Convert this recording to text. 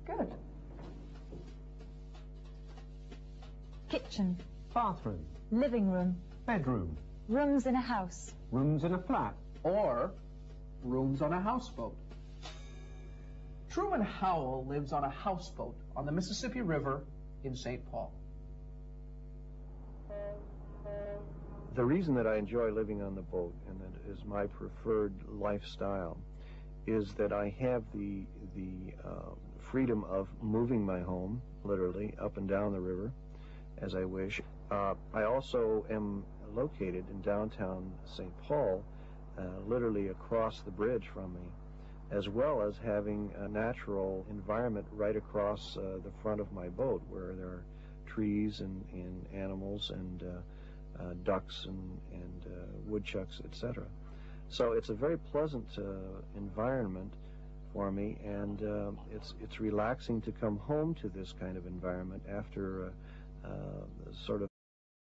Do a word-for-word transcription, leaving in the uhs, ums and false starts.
Good. Kitchen. Bathroom. Living room. Bedroom. Rooms in a house. Rooms in a flat. Or rooms on a houseboat. Truman Howell lives on a houseboat on the Mississippi River in Saint Paul. The reason that I enjoy living on the boat, and that is my preferred lifestyle, is that I have the the uh, freedom of moving my home, literally, up and down the river as I wish. Uh, I also am located in downtown Saint Paul, uh, literally across the bridge from me, as well as having a natural environment right across uh, the front of my boat, where there are trees and, and animals and uh, uh, ducks and, and uh, woodchucks, et cetera. So it's a very pleasant uh, environment for me, and uh, it's it's relaxing to come home to this kind of environment after uh, uh, sort of